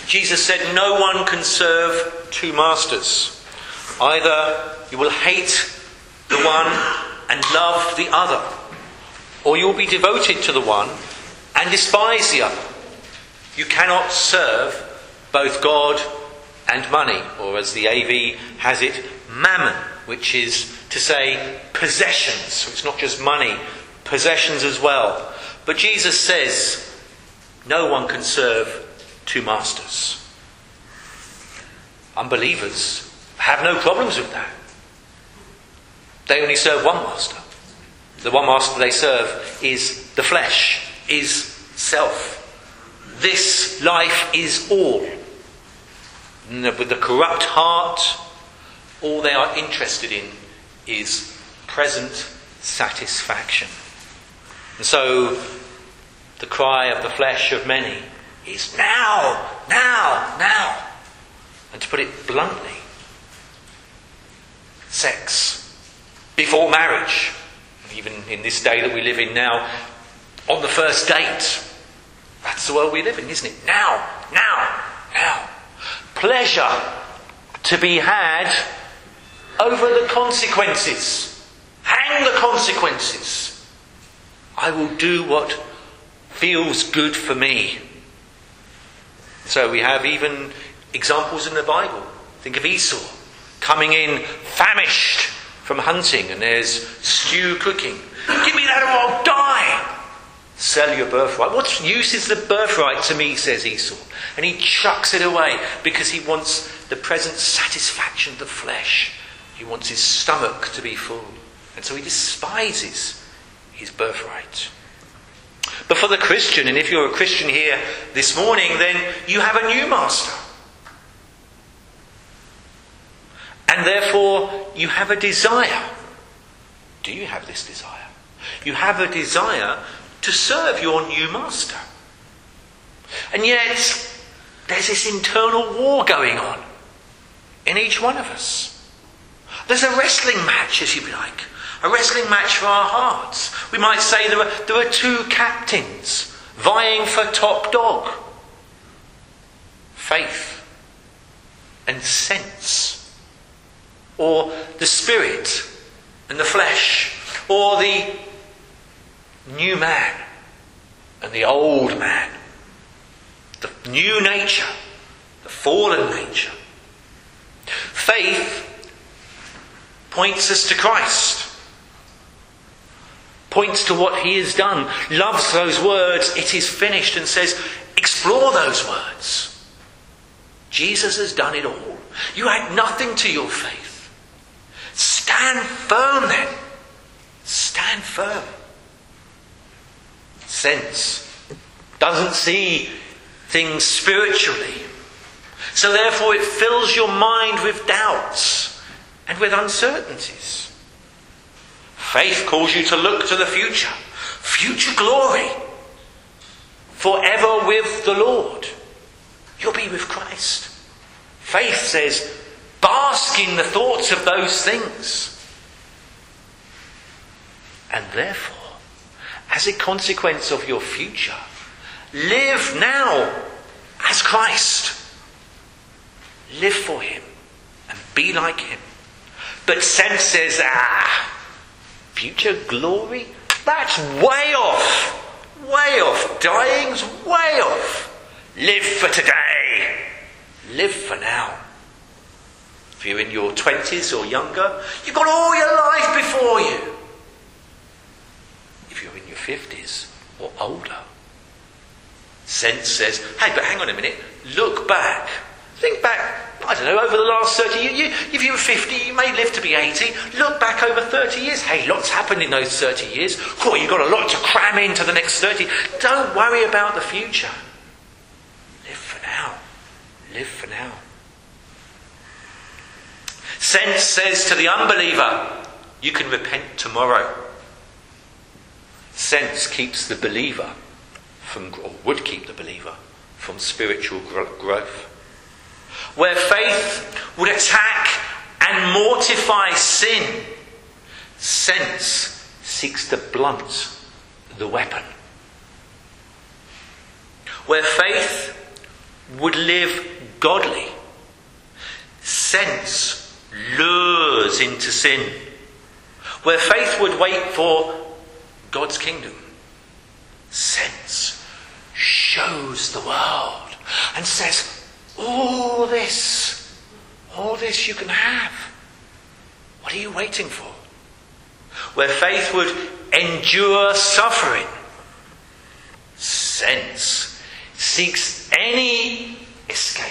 Jesus said, no one can serve two masters. Either you will hate the one and love the other, or you will be devoted to the one and despise the other. You cannot serve both God and money, or as the AV has it, mammon, which is to say possessions. So it's not just money, possessions as well. But Jesus says, no one can serve two masters. Unbelievers have no problems with that. They only serve one master. The one master they serve is the flesh, is self. This life is all. With the corrupt heart, all they are interested in is present satisfaction. And so the cry of the flesh of many is now, now, now. And to put it bluntly, sex before marriage, even in this day that we live in now, on the first date. That's the world we live in, isn't it? Now, now, now. Pleasure to be had over the consequences. Hang the consequences. I will do what feels good for me. So we have even examples in the Bible. Think of Esau coming in famished from hunting, and there's stew cooking. Give me that or I'll die. Sell your birthright. What use is the birthright to me, says Esau. And he chucks it away because he wants the present satisfaction of the flesh. He wants his stomach to be full. And so he despises his birthright. But for the Christian, and if you're a Christian here this morning, then you have a new master. And therefore you have a desire. Do you have this desire? You have a desire to serve your new master. And yet there's this internal war going on in each one of us. There's a wrestling match, if you like. A wrestling match for our hearts. We might say there are two captains vying for top dog. Faith and sense. Or the spirit and the flesh. Or the new man and the old man. The new nature. The fallen nature. Faith points us to Christ. Points to what he has done. Loves those words, it is finished, and says, explore those words. Jesus has done it all. You add nothing to your faith. Stand firm then. Stand firm. Sense doesn't see things spiritually. So therefore it fills your mind with doubts and with uncertainties. Faith calls you to look to the future. Future glory. Forever with the Lord. You'll be with Christ. Faith says, bask in the thoughts of those things. And therefore, as a consequence of your future, live now as Christ. Live for him and be like him. But sense says, future glory? That's way off. Way off. Dying's way off. Live for today. Live for now. If you're in your 20s or younger, you've got all your life before you. If you're in your 50s or older, sense says, hey, but hang on a minute. Look back. Think back, I don't know, over the last 30 years. If you were 50, you may live to be 80. Look back over 30 years. Hey, lots happened in those 30 years. Oh, you've got a lot to cram into the next 30. Don't worry about the future. Live for now. Live for now. Sense says to the unbeliever, you can repent tomorrow. Sense keeps the believer from, or would keep the believer from spiritual growth. Where faith would attack and mortify sin, sense seeks to blunt the weapon. Where faith would live godly. Sense lures into sin. Where faith would wait for God's kingdom, sense shows the world and says, all this you can have. What are you waiting for? Where faith would endure suffering, sense seeks any escape.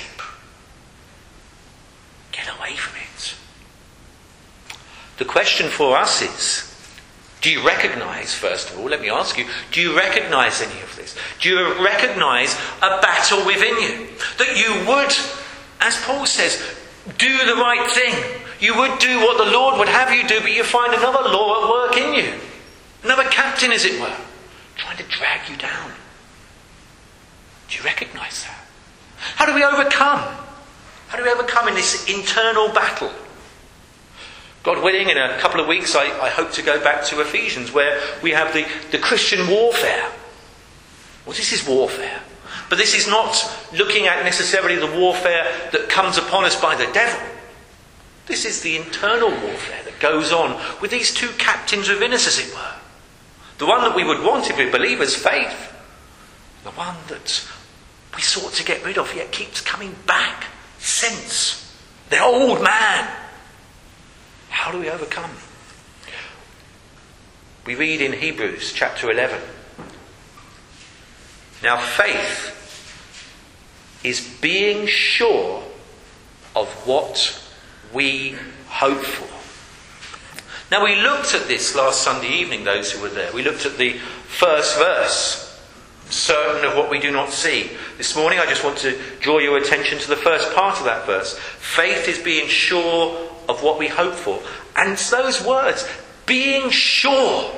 Get away from it. The question for us is, do you recognise, first of all, let me ask you, do you recognise any of this? Do you recognise a battle within you? That you would, as Paul says, do the right thing. You would do what the Lord would have you do, but you find another law at work in you. Another captain, as it were, trying to drag you down. Do you recognise that? How do we overcome? How do we overcome in this internal battle? God willing, in a couple of weeks, I hope to go back to Ephesians, where we have the Christian warfare. Well, this is warfare. But this is not looking at necessarily the warfare that comes upon us by the devil. This is the internal warfare that goes on with these two captains within us, as it were. The one that we would want if we believe as faith. The one that we sought to get rid of, yet keeps coming back. Sense. The old man. How do we overcome? We read in Hebrews chapter 11. Now faith is being sure of what we hope for. Now we looked at this last Sunday evening, those who were there. We looked at the first verse. Certain of what we do not see. This morning I just want to draw your attention to the first part of that verse. Faith is being sure of what we hope for. And it's those words, being sure,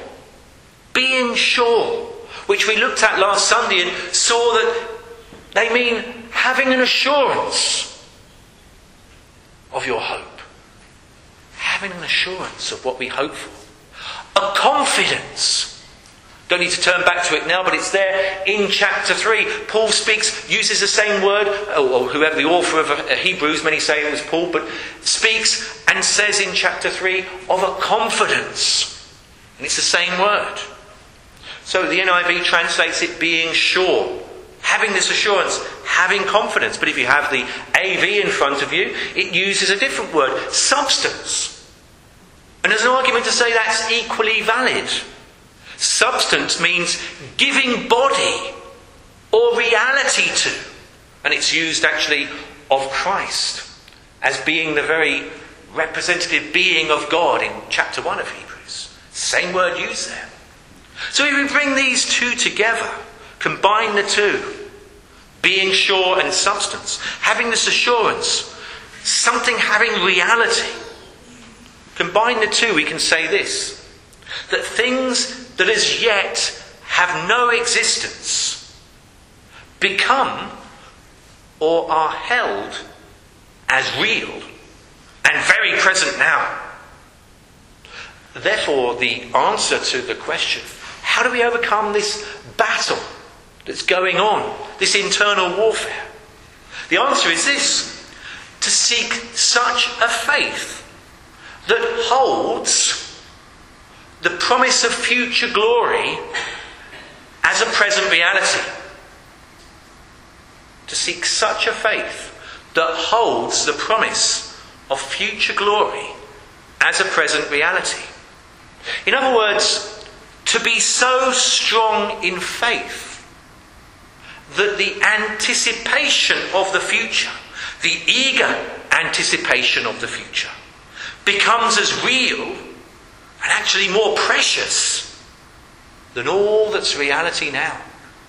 which we looked at last Sunday and saw that they mean having an assurance of your hope. Having an assurance of what we hope for. A confidence. Don't need to turn back to it now, but it's there in chapter 3. Paul uses the same word, or whoever the author of Hebrews, many say it was Paul, but speaks and says in chapter 3 of a confidence. And it's the same word. So the NIV translates it being sure. Having this assurance, having confidence. But if you have the AV in front of you, it uses a different word, substance. And there's an argument to say that's equally valid. Substance means giving body or reality to. And it's used actually of Christ as being the very representative being of God in chapter 1 of Hebrews. Same word used there. So if we bring these two together, combine the two, being sure and substance, having this assurance, something having reality, combine the two, we can say this, that things that as yet have no existence become or are held as real and very present now. Therefore, the answer to the question, how do we overcome this battle that's going on, this internal warfare? The answer is this: to seek such a faith that holds the promise of future glory as a present reality. To seek such a faith that holds the promise of future glory as a present reality. In other words, to be so strong in faith that the anticipation of the future, the eager anticipation of the future, becomes as real and actually more precious than all that's reality now.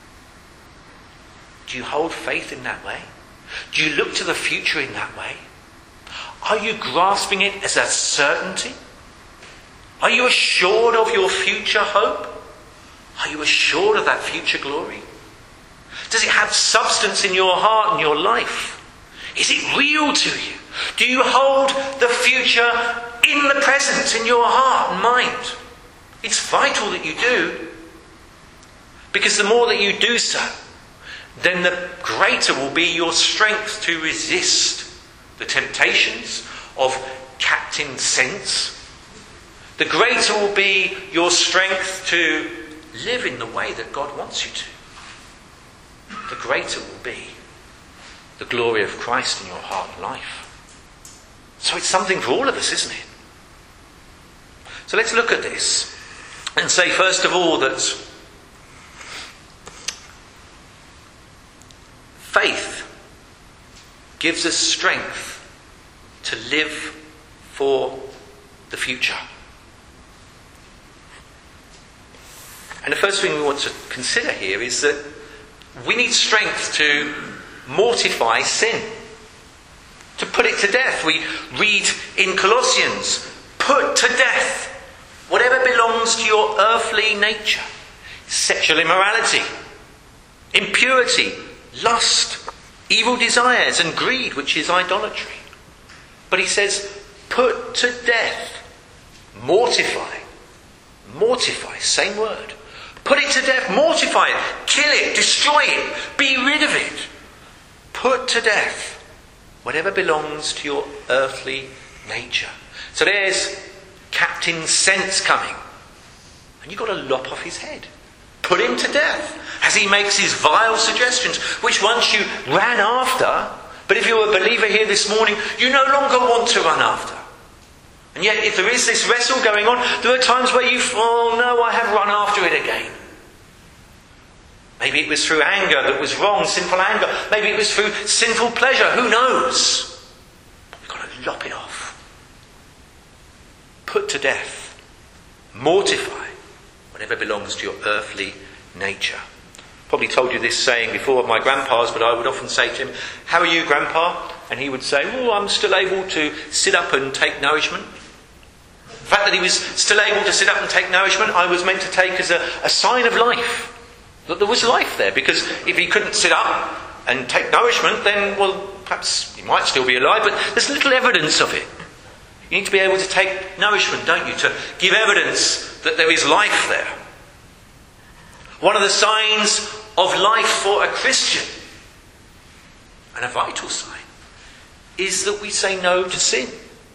Do you hold faith in that way? Do you look to the future in that way? Are you grasping it as a certainty? Are you assured of your future hope? Are you assured of that future glory? Does it have substance in your heart and your life? Is it real to you? Do you hold the future in the present, in your heart and mind? It's vital that you do. Because the more that you do so, then the greater will be your strength to resist the temptations of Captain Sense. The greater will be your strength to live in the way that God wants you to. The greater will be the glory of Christ in your heart and life. So it's something for all of us, isn't it? So let's look at this and say first of all that faith gives us strength to live for the future. And the first thing we want to consider here is that we need strength to mortify sin, to put it to death. We read in Colossians, put to death whatever belongs to your earthly nature. Sexual immorality, impurity, lust, evil desires and greed, which is idolatry. But he says, put to death, mortify, same word. Put it to death, mortify it, kill it, destroy it, be rid of it. Put to death whatever belongs to your earthly nature. So there's Captain Sense coming. And you've got to lop off his head. Put him to death as he makes his vile suggestions, which once you ran after, but if you're a believer here this morning, you no longer want to run after. And yet if there is this wrestle going on, there are times where you, oh no, I have run after it again. Maybe it was through anger that was wrong, sinful anger. Maybe it was through sinful pleasure, who knows? But we've got to lop it off. Put to death, mortify whatever belongs to your earthly nature. Probably told you this saying before of my grandpa's, but I would often say to him, how are you, Grandpa? And he would say, oh, I'm still able to sit up and take nourishment. The fact that he was still able to sit up and take nourishment, I was meant to take as a sign of life. That there was life there. Because if he couldn't sit up and take nourishment, then, well, perhaps he might still be alive, but there's little evidence of it. You need to be able to take nourishment, don't you? To give evidence that there is life there. One of the signs of life for a Christian, and a vital sign, is that we say no to sin.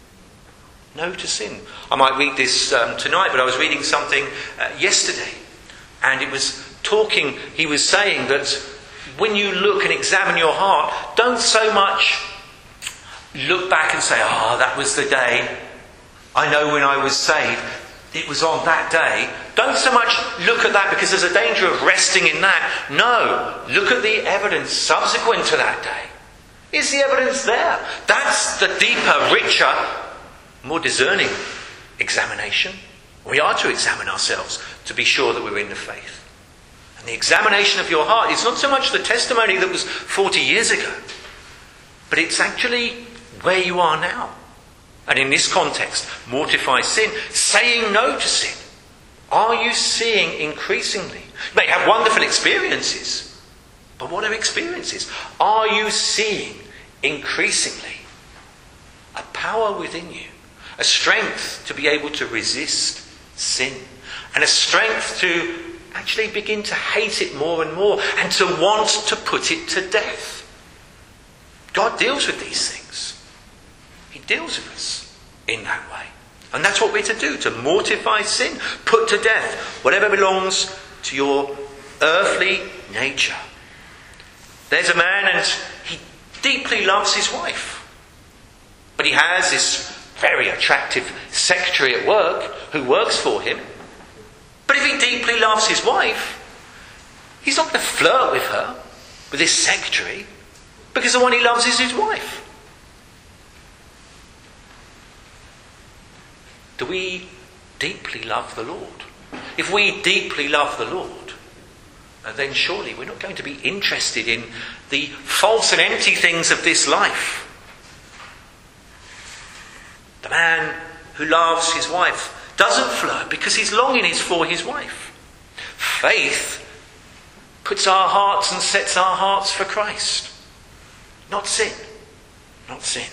No to sin. I might read this tonight, but I was reading something yesterday, and it was he was saying that when you look and examine your heart, don't so much look back and say, that was the day. I know when I was saved, it was on that day. Don't so much look at that because there's a danger of resting in that. No, look at the evidence subsequent to that day. Is the evidence there? That's the deeper, richer, more discerning examination. We are to examine ourselves to be sure that we're in the faith. And the examination of your heart is not so much the testimony that was 40 years ago, but it's actually where you are now. And in this context, mortify sin, saying no to sin. Are you seeing increasingly? You may have wonderful experiences, but what are experiences? Are you seeing increasingly a power within you, a strength to be able to resist sin, and a strength to actually begin to hate it more and more, and to want to put it to death? God deals with these things. He deals with us in that way. And that's what we're to do, to mortify sin, put to death whatever belongs to your earthly nature. There's a man and he deeply loves his wife. But he has this very attractive secretary at work who works for him. But if he deeply loves his wife, he's not going to flirt with her, with his secretary, because the one he loves is his wife. Do we deeply love the Lord? If we deeply love the Lord, then surely we're not going to be interested in the false and empty things of this life. The man who loves his wife doesn't flirt because his longing is for his wife. Faith puts our hearts and sets our hearts for Christ. Not sin. Not sin.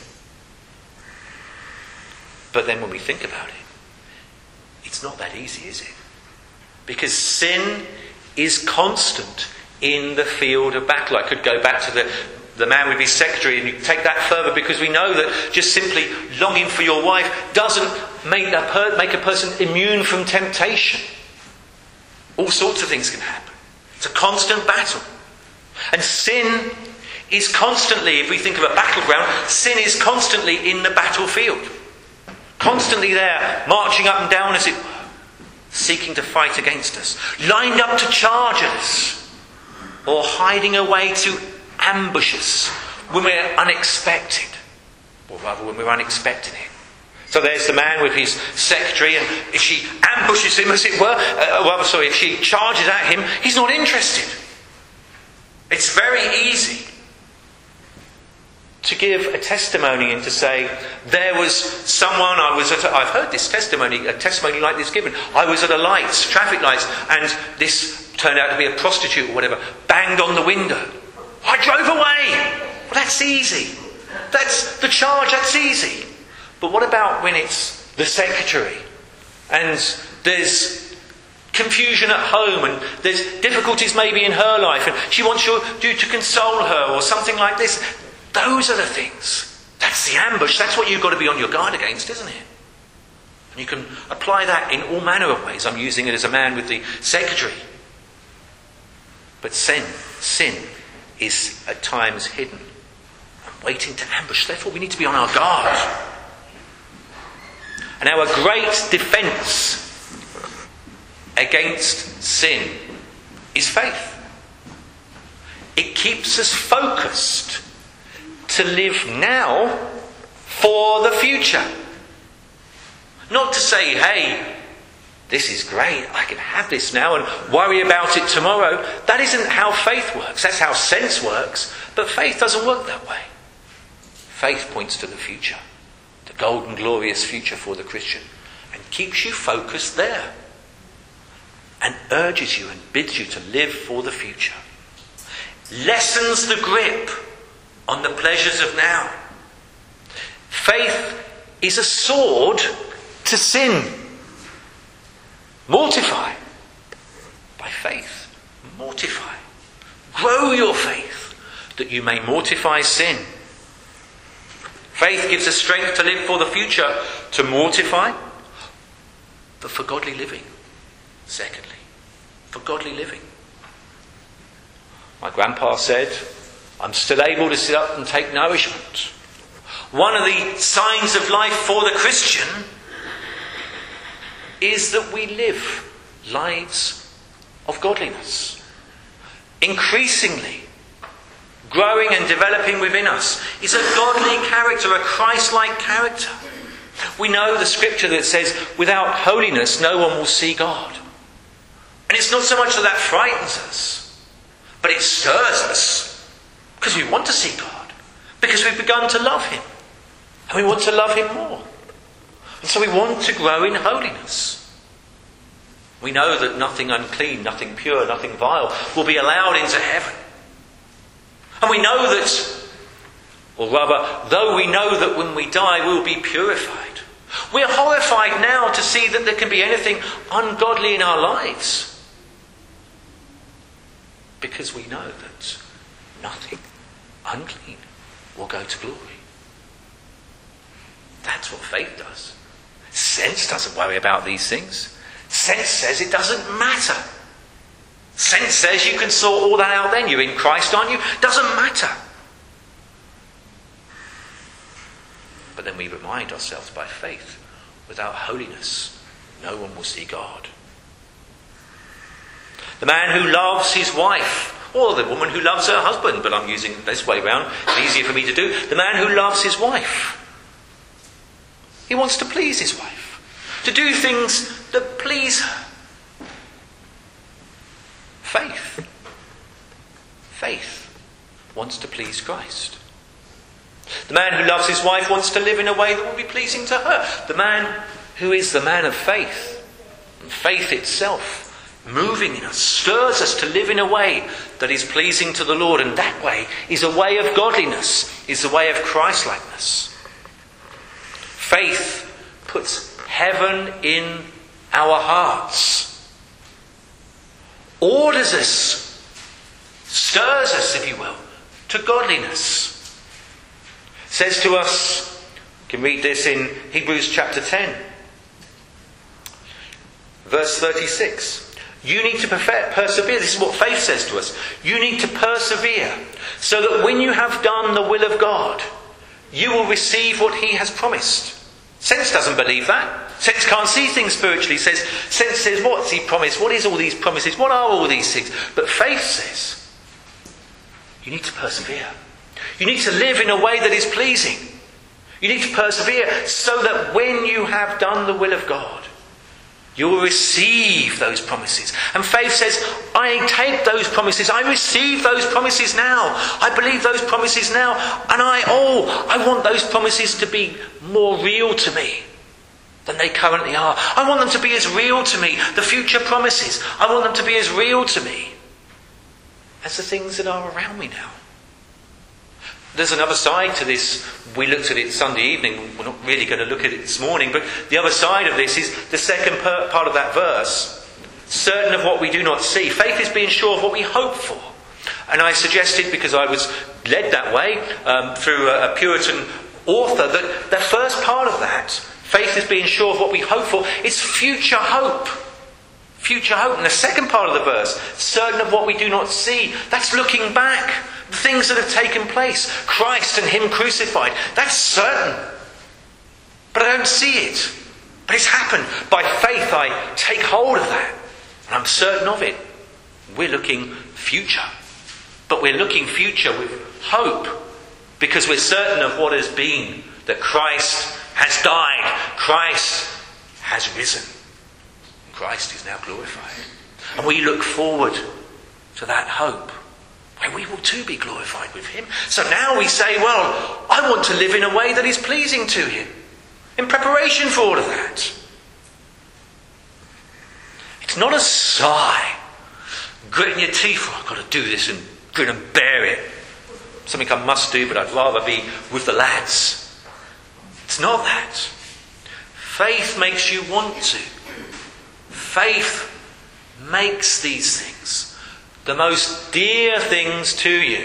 But then when we think about it, it's not that easy, is it? Because sin is constant in the field of battle. I could go back to the man with his secretary, and you take that further, because we know that just simply longing for your wife doesn't make a person immune from temptation. All sorts of things can happen. It's a constant battle. And sin is constantly, if we think of a battleground, sin is constantly in the battlefield. Constantly there, marching up and down as it were, seeking to fight against us. Lined up to charge us, or hiding away to ambush us when we're unexpected, or rather when we're unexpecting it. So there's the man with his secretary, and if she ambushes him, as it were, if she charges at him, he's not interested. It's very easy to give a testimony and to say, there was someone, I've heard this testimony, a testimony like this given. I was at a lights, traffic lights, and this turned out to be a prostitute or whatever, banged on the window. I drove away. Well, that's easy. That's the charge, that's easy. But what about when it's the secretary and there's confusion at home and there's difficulties maybe in her life and she wants you to console her or something like this? Those are the things. That's the ambush. That's what you've got to be on your guard against, isn't it? And you can apply that in all manner of ways. I'm using it as a man with the secretary. But sin is at times hidden and waiting to ambush. Therefore, we need to be on our guard. And our great defence against sin is faith. It keeps us focused to live now for the future. Not to say, hey, this is great, I can have this now and worry about it tomorrow. That isn't how faith works. That's how sense works. But faith doesn't work that way. Faith points to the future. The golden, glorious future for the Christian. And keeps you focused there. And urges you and bids you to live for the future. Lessens the grip on the pleasures of now. Faith is a sword to sin. Mortify. By faith. Mortify. Grow your faith that you may mortify sin. Faith gives us strength to live for the future, to mortify, but for godly living. Secondly, for godly living. My grandpa said, I'm still able to sit up and take nourishment. One of the signs of life for the Christian is that we live lives of godliness. Increasingly, growing and developing within us is a godly character, a Christ-like character. We know the scripture that says, without holiness no one will see God. And it's not so much that frightens us, but it stirs us, because we want to see God, because we've begun to love Him, and we want to love Him more. And so we want to grow in holiness. We know that nothing unclean, nothing pure, nothing vile will be allowed into heaven. And we know that, or rather, though we know that when we die we will be purified, we're horrified now to see that there can be anything ungodly in our lives. Because we know that nothing unclean will go to glory. That's what faith does. Sense doesn't worry about these things. Sense says it doesn't matter. Sense says you can sort all that out then. You're in Christ, aren't you? Doesn't matter. But then we remind ourselves by faith, without holiness, no one will see God. The man who loves his wife, or the woman who loves her husband, but I'm using it this way round, it's easier for me to do. The man who loves his wife, he wants to please his wife, to do things that please her. Faith wants to please Christ. The man who loves his wife wants to live in a way that will be pleasing to her. The man who is the man of faith, and faith itself, moving in us, stirs us to live in a way that is pleasing to the Lord, and that way is a way of godliness, is a way of Christ-likeness. Faith puts heaven in our hearts, orders us stirs us, if you will, to godliness. It says to us, you can read this in Hebrews chapter 10, verse 36. You need to persevere. This is what faith says to us. You need to persevere so that when you have done the will of God, you will receive what he has promised. Sense doesn't believe that. Sense can't see things spiritually. Sense says, what's he promised? What is all these promises? What are all these things? But faith says, you need to persevere. You need to live in a way that is pleasing. You need to persevere so that when you have done the will of God, you will receive those promises. And faith says, I take those promises. I receive those promises now. I believe those promises now. And I want those promises to be more real to me than they currently are. I want them to be as real to me. The future promises, I want them to be as real to me as the things that are around me now. There's another side to this. We looked at it Sunday evening. We're not really going to look at it this morning. But the other side of this is the second part of that verse. Certain of what we do not see. Faith is being sure of what we hope for. And I suggested, because I was led that way through a Puritan author, that the first part of that, faith is being sure of what we hope for, is future hope. Future hope. And the second part of the verse, certain of what we do not see, that's looking back. The things that have taken place. Christ and him crucified. That's certain. But I don't see it. But it's happened. By faith I take hold of that. And I'm certain of it. We're looking future. But we're looking future with hope. Because we're certain of what has been. That Christ has died. Christ has risen. Christ is now glorified. And we look forward to that hope. And we will too be glorified with him. So now we say, well, I want to live in a way that is pleasing to him. In preparation for all of that. It's not a sigh. Gritting your teeth, I've got to do this and grin and bear it. Something I must do, but I'd rather be with the lads. It's not that. Faith makes you want to. Faith makes these things the most dear things to you.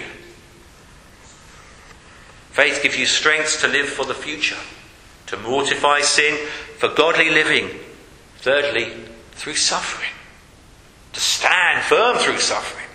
Faith gives you strength to live for the future, to mortify sin, for godly living. Thirdly, through suffering, to stand firm through suffering.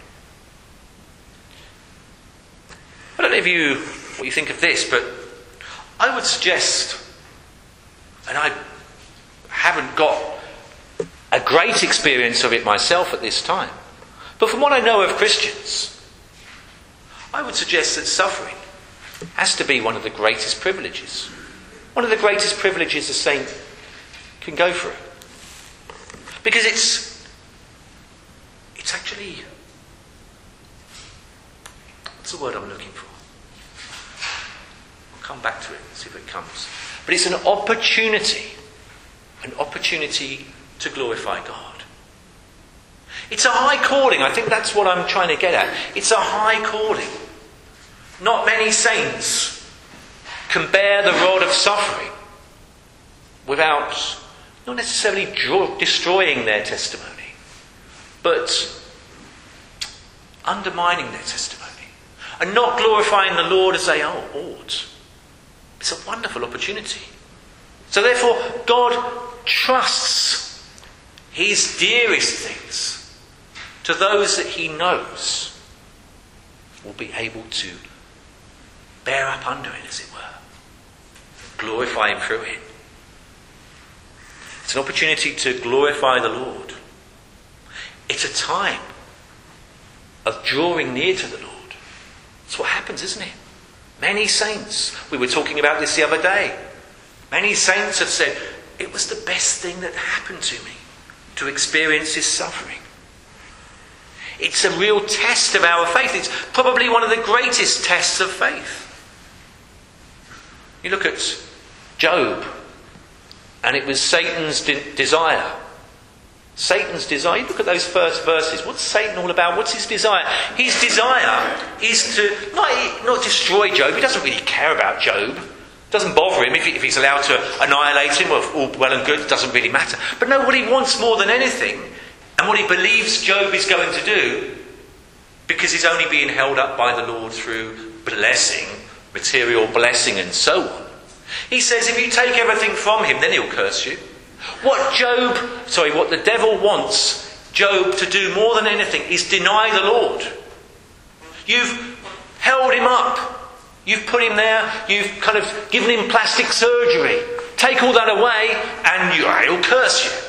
I don't know what you think of this, but I would suggest, and I haven't got a great experience of it myself at this time, but from what I know of Christians, I would suggest that suffering has to be one of the greatest privileges. One of the greatest privileges a saint can go through. Because it's actually... what's the word I'm looking for? I'll come back to it and see if it comes. But it's an opportunity to glorify God. It's a high calling. I think that's what I'm trying to get at. It's a high calling. Not many saints can bear the rod of suffering without not necessarily destroying their testimony, but undermining their testimony and not glorifying the Lord as they ought. It's a wonderful opportunity. So therefore, God trusts his dearest things to those that he knows will be able to bear up under it, as it were. Glorify him through it. It's an opportunity to glorify the Lord. It's a time of drawing near to the Lord. That's what happens, isn't it? Many saints, we were talking about this the other day, many saints have said, it was the best thing that happened to me to experience this suffering. It's a real test of our faith. It's probably one of the greatest tests of faith. You look at Job, and it was Satan's desire. Satan's desire. You look at those first verses. What's Satan all about? What's his desire? His desire is to not destroy Job. He doesn't really care about Job. It doesn't bother him if he's allowed to annihilate him. Well and good. It doesn't really matter. But no, what he wants more than anything, and what he believes Job is going to do, because he's only being held up by the Lord through blessing, material blessing and so on. He says if you take everything from him, then he'll curse you. What the devil wants Job to do more than anything is deny the Lord. You've held him up. You've put him there. You've kind of given him plastic surgery. Take all that away and he'll curse you.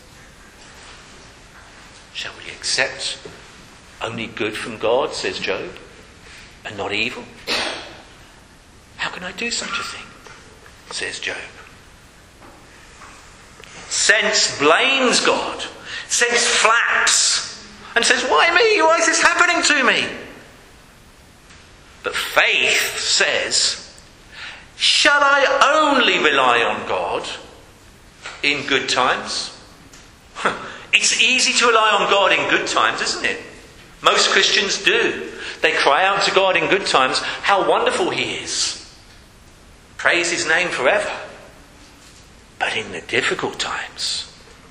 Shall we accept only good from God, says Job, and not evil? How can I do such a thing, says Job. Sense blames God. Sense flaps and says, why me? Why is this happening to me? But faith says, shall I only rely on God in good times? It's easy to rely on God in good times, isn't it? Most Christians do. They cry out to God in good times, how wonderful he is. Praise his name forever. But in the difficult times,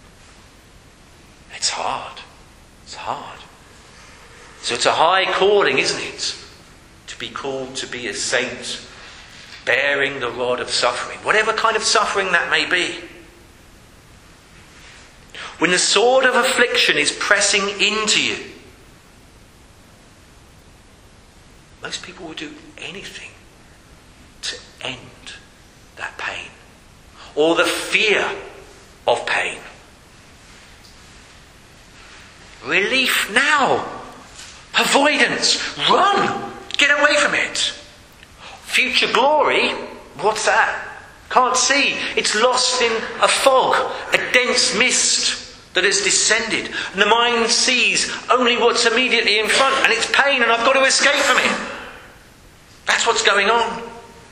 it's hard. It's hard. So it's a high calling, isn't it? To be called to be a saint, bearing the rod of suffering, whatever kind of suffering that may be. When the sword of affliction is pressing into you, most people will do anything to end that pain or the fear of pain. Relief now. Avoidance. Run. Get away from it. Future glory, what's that? Can't see. It's lost in a fog, a dense mist that has descended. And the mind sees only what's immediately in front, and it's pain, and I've got to escape from it. That's what's going on.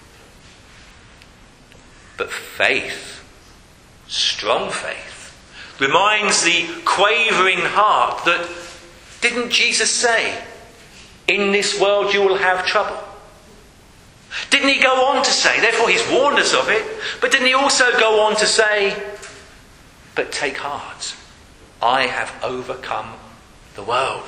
But faith, strong faith, reminds the quavering heart that, didn't Jesus say, in this world you will have trouble? Didn't he go on to say, therefore he's warned us of it, but didn't he also go on to say, but take heart, I have overcome the world.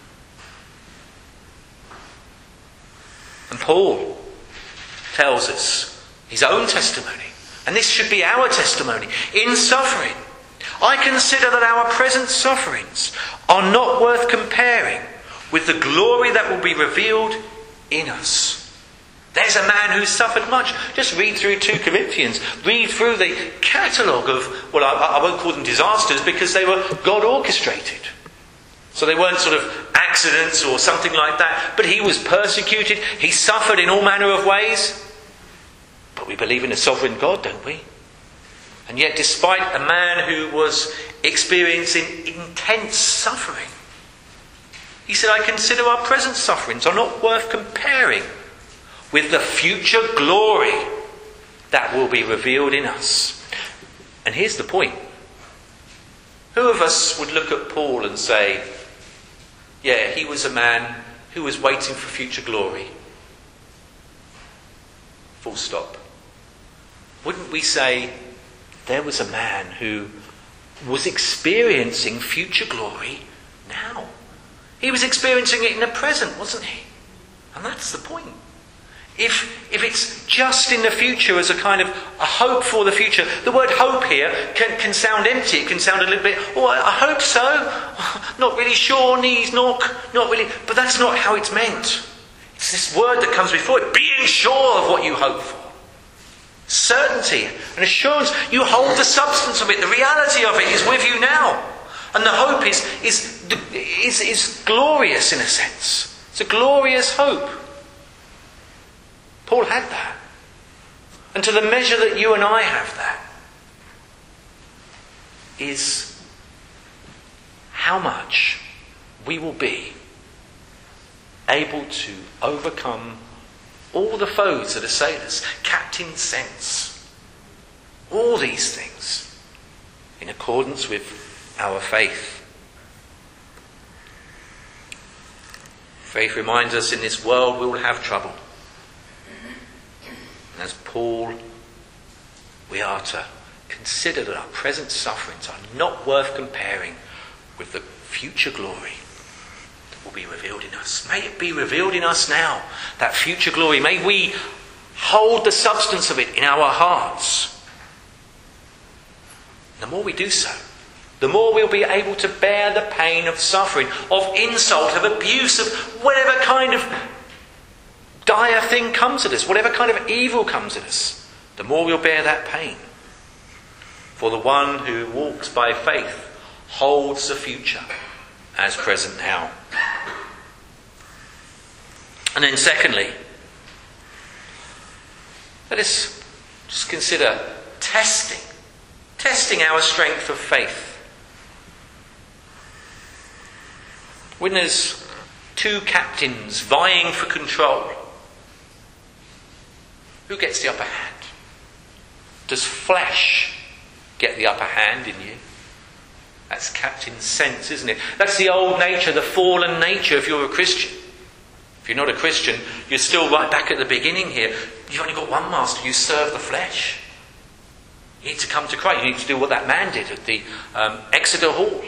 And Paul tells us his own testimony, and this should be our testimony, in suffering. I consider that our present sufferings are not worth comparing with the glory that will be revealed in us. There's a man who suffered much. Just read through 2 Corinthians. Read through the catalogue of, well, I won't call them disasters because they were God orchestrated. So they weren't sort of accidents or something like that. But he was persecuted. He suffered in all manner of ways. But we believe in a sovereign God, don't we? And yet despite a man who was experiencing intense suffering, he said, I consider our present sufferings are not worth comparing with the future glory that will be revealed in us. And here's the point. Who of us would look at Paul and say, yeah, he was a man who was waiting for future glory? Full stop. Wouldn't we say, there was a man who was experiencing future glory now? He was experiencing it in the present, wasn't he? And that's the point. If it's just in the future as a kind of a hope for the future, the word hope here can sound empty. It can sound a little bit, I hope so. Not really sure, knees knock, not really. But that's not how it's meant. It's this word that comes before it, being sure of what you hope for. Certainty and assurance. You hold the substance of it. The reality of it is with you now. And the hope is glorious in a sense. It's a glorious hope. Paul had that. And to the measure that you and I have that is how much we will be able to overcome all the foes that assail us, captain sense, all these things in accordance with our faith. Faith reminds us in this world we will have trouble. And as Paul, we are to consider that our present sufferings are not worth comparing with the future glory that will be revealed in us. May it be revealed in us now, that future glory. May we hold the substance of it in our hearts. The more we do so, the more we'll be able to bear the pain of suffering, of insult, of abuse, of whatever kind of dire thing comes at us, whatever kind of evil comes at us. The more we'll bear that pain. For the one who walks by faith holds the future as present now. And then secondly, let us just consider testing our strength of faith. When there's two captains vying for control, who gets the upper hand? Does flesh get the upper hand in you? That's captain sense, isn't it? That's the old nature, the fallen nature if you're a Christian. If you're not a Christian, you're still right back at the beginning here. You've only got one master, you serve the flesh. You need to come to Christ. You need to do what that man did at the Exeter Hall.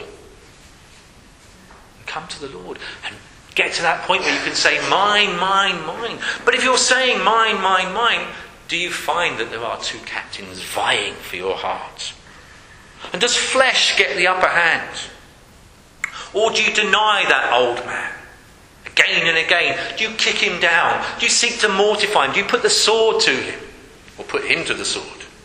Come to the Lord and get to that point where you can say, mine, mine, mine. But if you're saying mine, mine, mine, do you find that there are two captains vying for your heart? And does flesh get the upper hand? Or do you deny that old man again and again? Do you kick him down? Do you seek to mortify him? Do you put the sword to him? Or put him to the sword?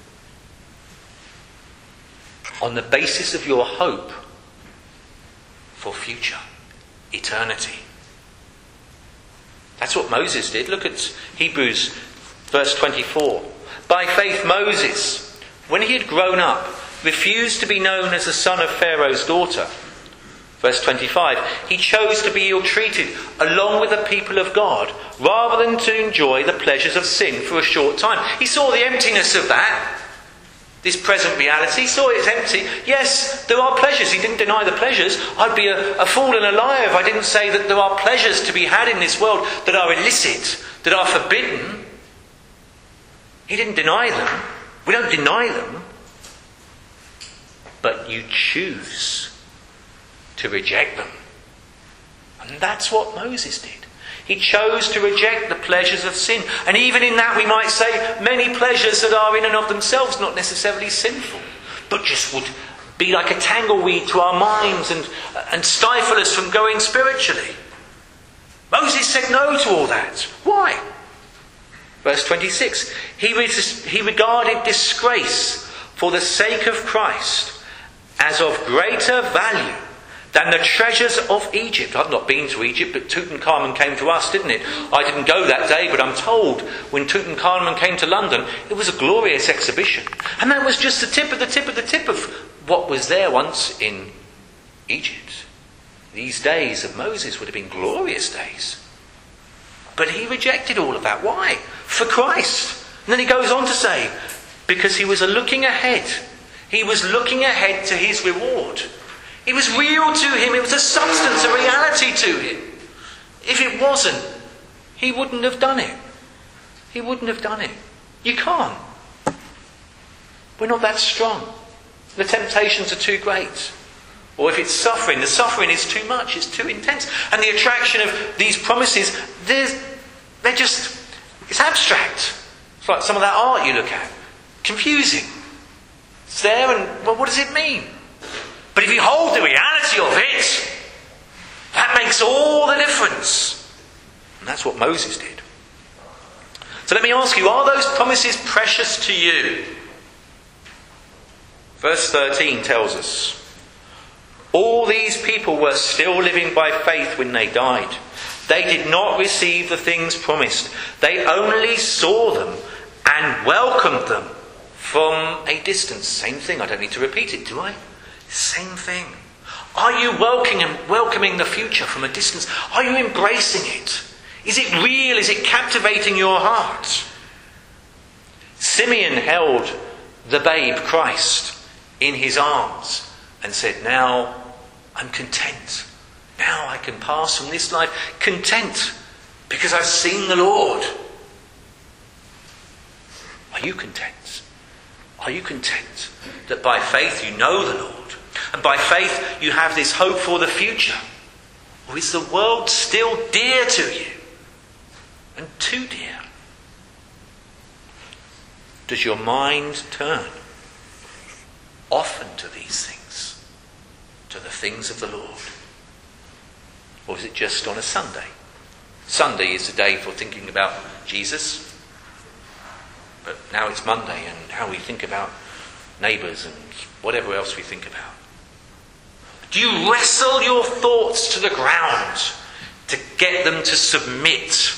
On the basis of your hope for future, eternity. That's what Moses did. Look at Hebrews verse 24. By faith Moses, when he had grown up, refused to be known as the son of Pharaoh's daughter. Verse 25. He chose to be ill-treated along with the people of God rather than to enjoy the pleasures of sin for a short time. He saw the emptiness of that. This present reality, he saw it's empty. Yes, there are pleasures. He didn't deny the pleasures. I'd be a fool and a liar if I didn't say that there are pleasures to be had in this world that are illicit, that are forbidden. He didn't deny them. We don't deny them. But you choose to reject them. And that's what Moses did. He chose to reject the pleasures of sin. And even in that we might say many pleasures that are in and of themselves not necessarily sinful, but just would be like a tangleweed to our minds and stifle us from going spiritually. Moses said no to all that. Why? Verse 26. He regarded disgrace for the sake of Christ as of greater value than the treasures of Egypt. I've not been to Egypt, but Tutankhamun came to us, didn't it? I didn't go that day, but I'm told when Tutankhamun came to London, it was a glorious exhibition. And that was just the tip of the tip of the tip of what was there once in Egypt. These days of Moses would have been glorious days. But he rejected all of that. Why? For Christ. And then he goes on to say, because he was looking ahead. He was looking ahead to his reward. It was real to him. It was a substance, a reality to him. If it wasn't, he wouldn't have done it. He wouldn't have done it. You can't. We're not that strong. The temptations are too great. Or if it's suffering, the suffering is too much. It's too intense. And the attraction of these promises, they're just, it's abstract. It's like some of that art you look at. Confusing. It's there and, well, what does it mean? But if you hold the reality of it, that makes all the difference. And that's what Moses did. So let me ask you, are those promises precious to you? Verse 13 tells us, all these people were still living by faith when they died. They did not receive the things promised. They only saw them and welcomed them from a distance. Same thing, I don't need to repeat it, do I? Same thing. Are you welcoming the future from a distance? Are you embracing it? Is it real? Is it captivating your heart? Simeon held the babe Christ in his arms and said, now I'm content. Now I can pass from this life content because I've seen the Lord. Are you content? Are you content that by faith you know the Lord? And by faith you have this hope for the future? Or is the world still dear to you? And too dear? Does your mind turn often to these things, to the things of the Lord? Or is it just on a Sunday? Sunday is the day for thinking about Jesus, but now it's Monday and how we think about neighbours and whatever else we think about. Do you wrestle your thoughts to the ground to get them to submit?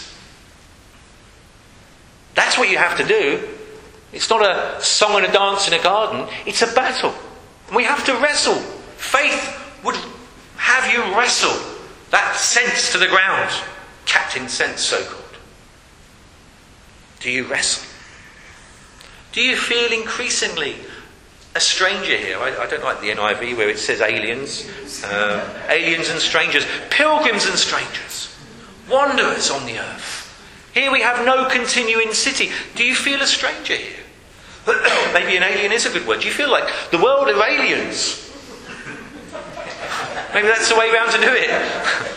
That's what you have to do. It's not a song and a dance in a garden. It's a battle. And we have to wrestle. Faith would have you wrestle that sense to the ground. Captain sense, so-called. Do you wrestle? Do you feel increasingly a stranger here? I don't like the NIV where it says aliens. Aliens and strangers. Pilgrims and strangers. Wanderers on the earth. Here we have no continuing city. Do you feel a stranger here? Maybe an alien is a good word. Do you feel like the world of aliens? Maybe that's the way round to do it.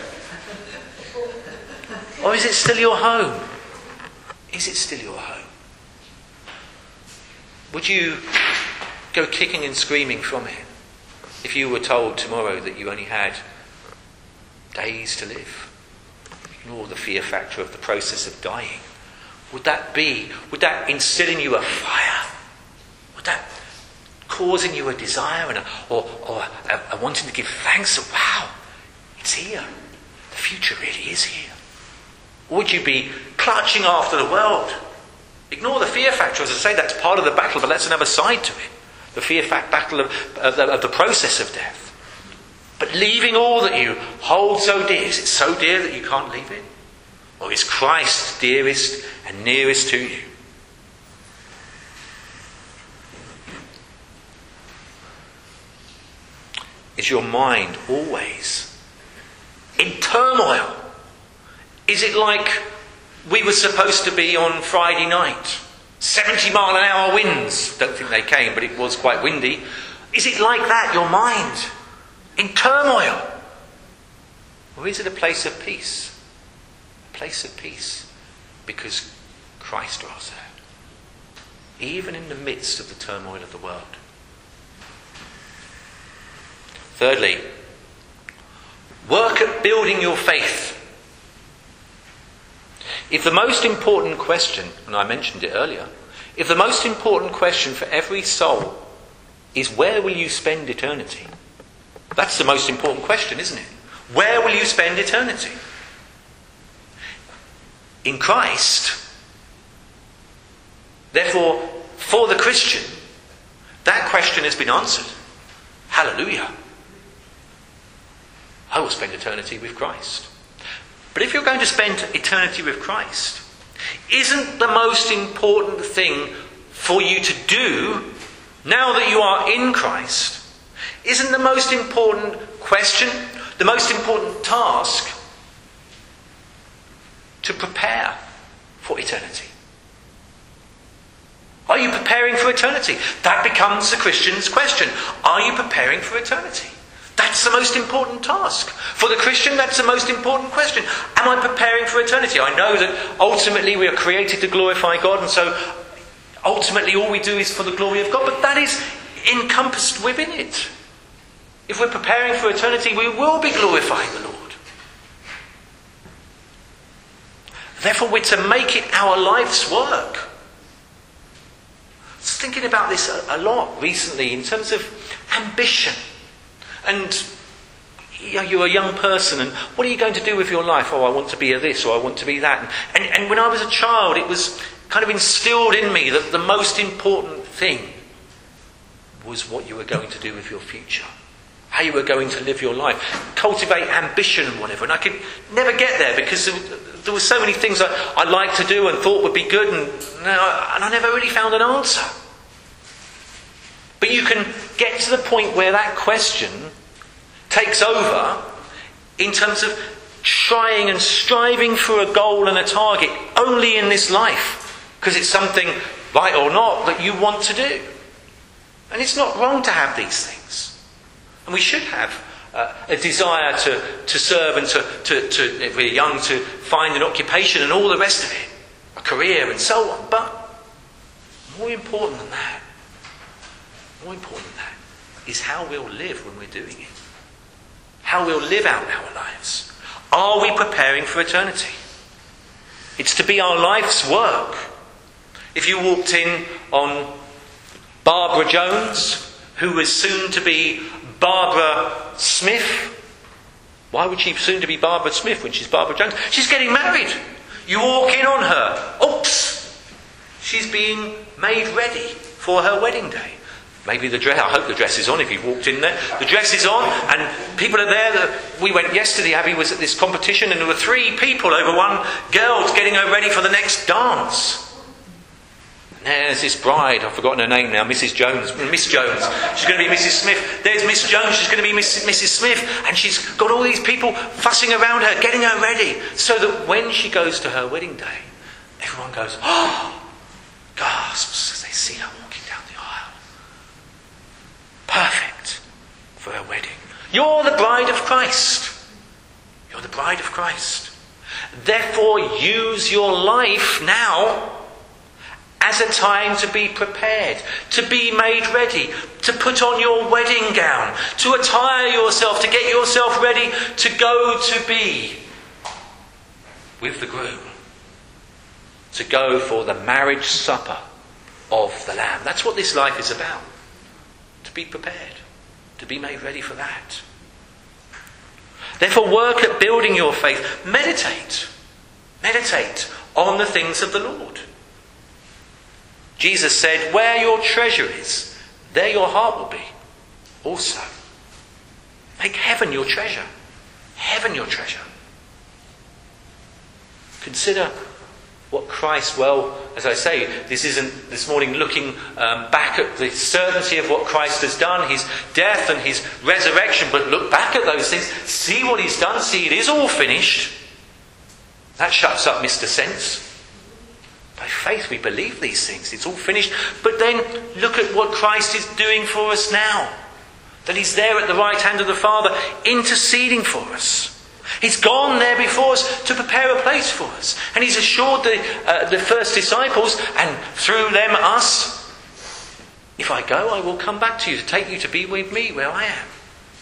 Or is it still your home? Is it still your home? Would you go kicking and screaming from it if you were told tomorrow that you only had days to live? Ignore the fear factor of the process of dying. Would that instill in you a fire? Would that cause in you a desire or a wanting to give thanks? Wow, it's here. The future really is here. Or would you be clutching after the world? Ignore the fear factor. As I say, that's part of the battle, but let's another side to it. The fear battle of the process of death. But leaving all that you hold so dear, is it so dear that you can't leave it? Or is Christ dearest and nearest to you? Is your mind always in turmoil? Is it like we were supposed to be on Friday night? 70 mile an hour winds. Don't think they came, but it was quite windy. Is it like that, your mind? In turmoil? Or is it a place of peace? A place of peace because Christ dwells there. Even in the midst of the turmoil of the world. Thirdly, work at building your faith. If the most important question, and I mentioned it earlier, if the most important question for every soul is where will you spend eternity? That's the most important question, isn't it? Where will you spend eternity? In Christ. Therefore, for the Christian, that question has been answered. Hallelujah. I will spend eternity with Christ. But if you're going to spend eternity with Christ, isn't the most important thing for you to do, now that you are in Christ, isn't the most important question, the most important task, to prepare for eternity? Are you preparing for eternity? That becomes the Christian's question. Are you preparing for eternity? That's the most important task. For the Christian, that's the most important question. Am I preparing for eternity? I know that ultimately we are created to glorify God, and so ultimately all we do is for the glory of God, but that is encompassed within it. If we're preparing for eternity, we will be glorifying the Lord. Therefore, we're to make it our life's work. I was thinking about this a lot recently in terms of ambition. And you're a young person, and what are you going to do with your life? Oh, I want to be a this, or I want to be that. And when I was a child, it was kind of instilled in me that the most important thing was what you were going to do with your future. How you were going to live your life. Cultivate ambition and whatever. And I could never get there because there were so many things that I liked to do and thought would be good, and I never really found an answer. But you can get to the point where that question takes over in terms of trying and striving for a goal and a target only in this life, because it's something, right or not, that you want to do. And it's not wrong to have these things. And we should have a desire to serve and to if we're young, to find an occupation and all the rest of it, a career and so on. But more important than that is how we'll live when we're doing it. How we'll live out our lives. Are we preparing for eternity? It's to be our life's work. If you walked in on Barbara Jones, who was soon to be Barbara Smith, why would she soon to be Barbara Smith when she's Barbara Jones? She's getting married. You walk in on her. Oops! She's being made ready for her wedding day. Maybe the dress, I hope the dress is on if you've walked in there. The dress is on and people are there. We went yesterday, Abby was at this competition, and there were 3 people over one girl getting her ready for the next dance. And there's this bride, I've forgotten her name now, Miss Jones. She's going to be Mrs. Smith. There's Miss Jones, she's going to be Mrs. Smith. And she's got all these people fussing around her, getting her ready. So that when she goes to her wedding day, everyone goes, oh, gasps as they see her walking down the aisle. Perfect for her wedding. You're the bride of Christ. You're the bride of Christ. Therefore, use your life now as a time to be prepared, to be made ready, to put on your wedding gown, to attire yourself, to get yourself ready to go to be with the groom, to go for the marriage supper of the Lamb. That's what this life is about. To be prepared, to be made ready for that. Therefore, work at building your faith. Meditate on the things of the Lord. Jesus said, where your treasure is, there your heart will be also. Make heaven your treasure. Heaven your treasure. Consider what Christ, well, as I say, this isn't this morning looking back at the certainty of what Christ has done, his death and his resurrection, but look back at those things, see what he's done, see it is all finished. That shuts up Mr. Sense. By faith we believe these things, it's all finished. But then look at what Christ is doing for us now. That he's there at the right hand of the Father, interceding for us. He's gone there before us to prepare a place for us. And he's assured the first disciples, and through them us, if I go, I will come back to you to take you to be with me where I am.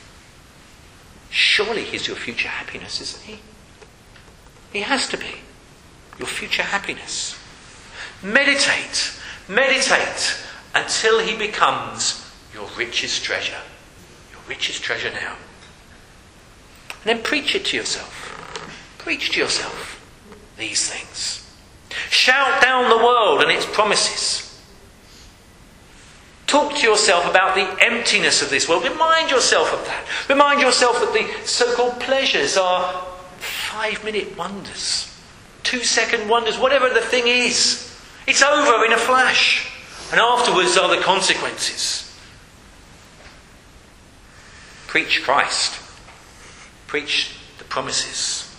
Surely he's your future happiness, isn't he? He has to be. Your future happiness. Meditate until he becomes your richest treasure. Your richest treasure now. And then preach it to yourself. Preach to yourself these things. Shout down the world and its promises. Talk to yourself about the emptiness of this world. Remind yourself of that. Remind yourself that the so-called pleasures are 5-minute wonders, 2-second wonders, whatever the thing is. It's over in a flash. And afterwards are the consequences. Preach Christ. Preach the promises.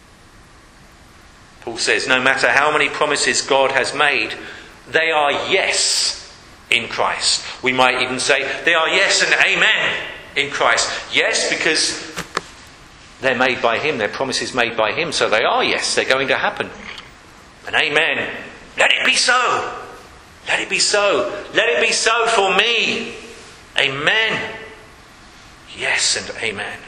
Paul says, no matter how many promises God has made, they are yes in Christ. We might even say they are yes and amen in Christ. Yes, because they're made by him, they're promises made by him, so they are yes, they're going to happen. And amen. Let it be so. Let it be so. Let it be so for me. Amen. Yes and amen.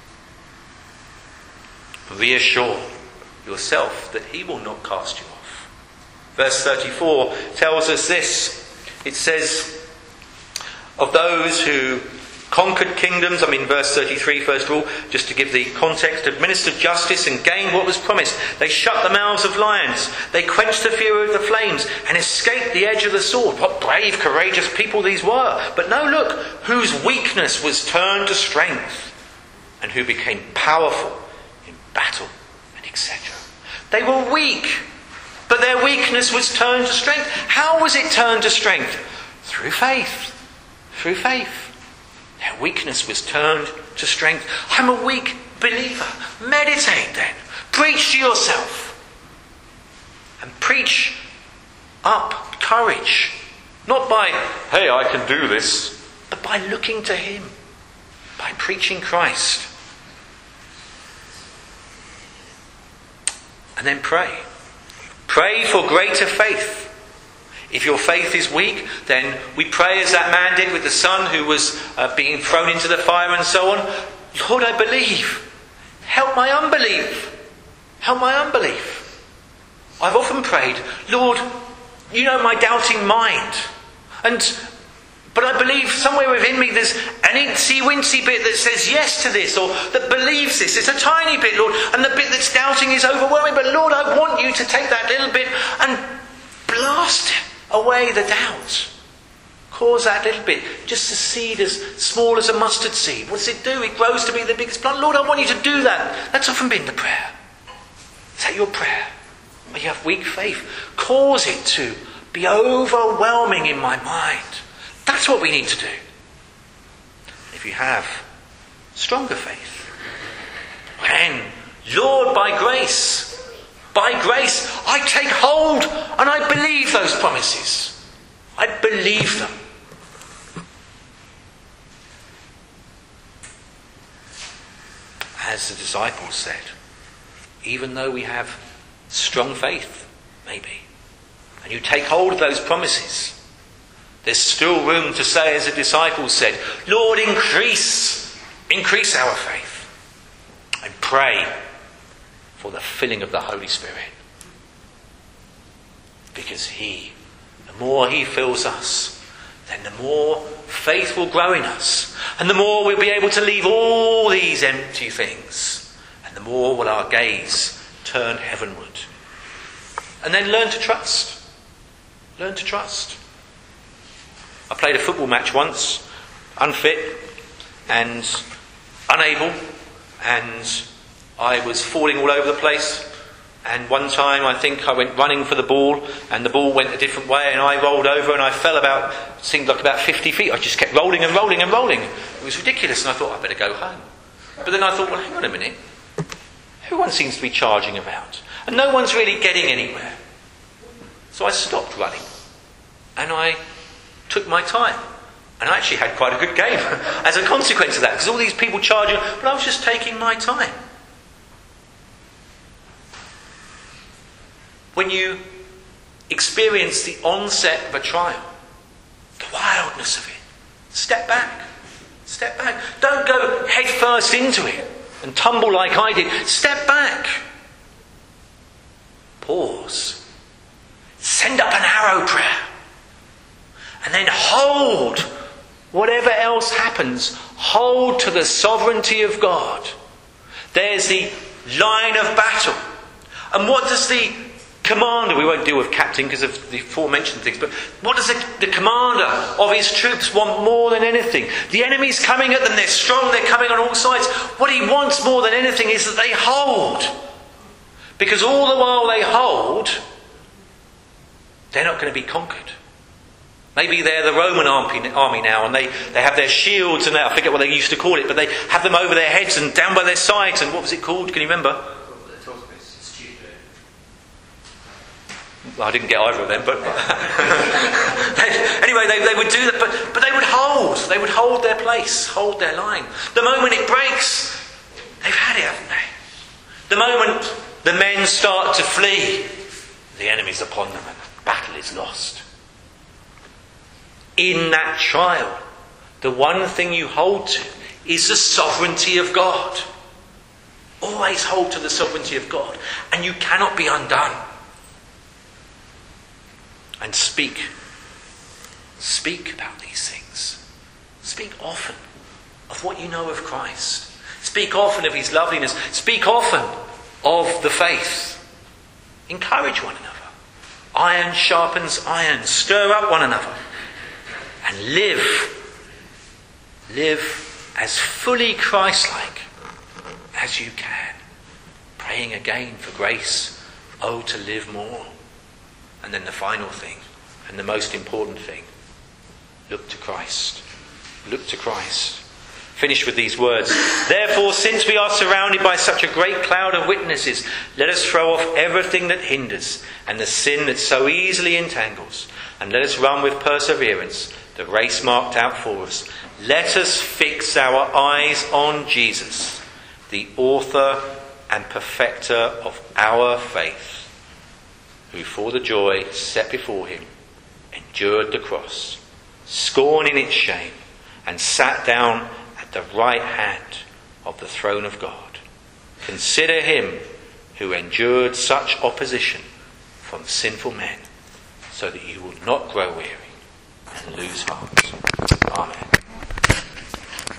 Reassure yourself that he will not cast you off. Verse 34 tells us this. It says, of those who conquered kingdoms, verse 33 first of all, just to give the context, administered justice and gained what was promised. They shut the mouths of lions. They quenched the fury of the flames and escaped the edge of the sword. What brave, courageous people these were. But no, look, whose weakness was turned to strength and who became powerful in battle and etc. They were weak, but their weakness was turned to strength. How was it turned to strength? Through faith. Through faith. Their weakness was turned to strength. I'm a weak believer. Meditate then. Preach to yourself. And preach up courage. Not by, hey, I can do this, but by looking to him. by preaching Christ. And then pray. Pray for greater faith. If your faith is weak, then we pray as that man did with the son who was being thrown into the fire and so on. Lord, I believe. Help my unbelief. Help my unbelief. I've often prayed, Lord, you know my doubting mind. But I believe somewhere within me there's an incy-wincy bit that says yes to this, or that believes this. It's a tiny bit, Lord, and the bit that's doubting is overwhelming. But Lord, I want you to take that little bit and blast away the doubt. Cause that little bit, just a seed as small as a mustard seed. What does it do? It grows to be the biggest plant. Lord, I want you to do that. That's often been the prayer. Is that your prayer? When you have weak faith, cause it to be overwhelming in my mind. That's what we need to do. If you have stronger faith, then, Lord, by grace, I take hold and I believe those promises. I believe them. As the disciples said, even though we have strong faith, maybe, and you take hold of those promises, there's still room to say, as the disciples said, Lord, increase our faith. And pray for the filling of the Holy Spirit. Because the more He fills us, then the more faith will grow in us. And the more we'll be able to leave all these empty things. And the more will our gaze turn heavenward. And then learn to trust. Learn to trust. I played a football match once, unfit and unable, and I was falling all over the place. And one time I think I went running for the ball, and the ball went a different way, and I rolled over and I fell seemed like about 50 feet. I just kept rolling and rolling and rolling. It was ridiculous, and I thought, I better go home. But then I thought, well, hang on a minute. Everyone seems to be charging about, and no one's really getting anywhere. So I stopped running, and I took my time. And I actually had quite a good game as a consequence of that, because all these people charging, but I was just taking my time. When you experience the onset of a trial, the wildness of it, step back. Step back. Don't go head first into it and tumble like I did. Step back. Pause. Send up an arrow prayer. And then hold, whatever else happens, hold to the sovereignty of God. There's the line of battle. And what does the commander, we won't deal with captain because of the aforementioned things, but what does the commander of his troops want more than anything? The enemy's coming at them, they're strong, they're coming on all sides. What he wants more than anything is that they hold. Because all the while they hold, they're not going to be conquered. Maybe they're the Roman army now, and they have their shields, and I forget what they used to call it, but they have them over their heads and down by their sides, and what was it called? Can you remember? Well, I didn't get either of them, but anyway, they would do that, but they would hold. They would hold their place, hold their line. The moment it breaks, they've had it, haven't they? The moment the men start to flee, the enemy's upon them, and the battle is lost. In that trial, the one thing you hold to is the sovereignty of God. Always hold to the sovereignty of God, and you cannot be undone. And speak about these things. Speak often of what you know of Christ. Speak often of His loveliness. Speak often of the faith. Encourage one another. Iron sharpens iron. Stir up one another. And live as fully Christ-like as you can. Praying again for grace. Oh, to live more. And then the final thing, and the most important thing, look to Christ. Look to Christ. Finish with these words. Therefore, since we are surrounded by such a great cloud of witnesses, let us throw off everything that hinders and the sin that so easily entangles, and let us run with perseverance the race marked out for us. Let us fix our eyes on Jesus, the author and perfecter of our faith, who for the joy set before him endured the cross, scorning its shame, and sat down at the right hand of the throne of God. Consider him who endured such opposition from sinful men, so that you will not grow weary and lose heart. Amen.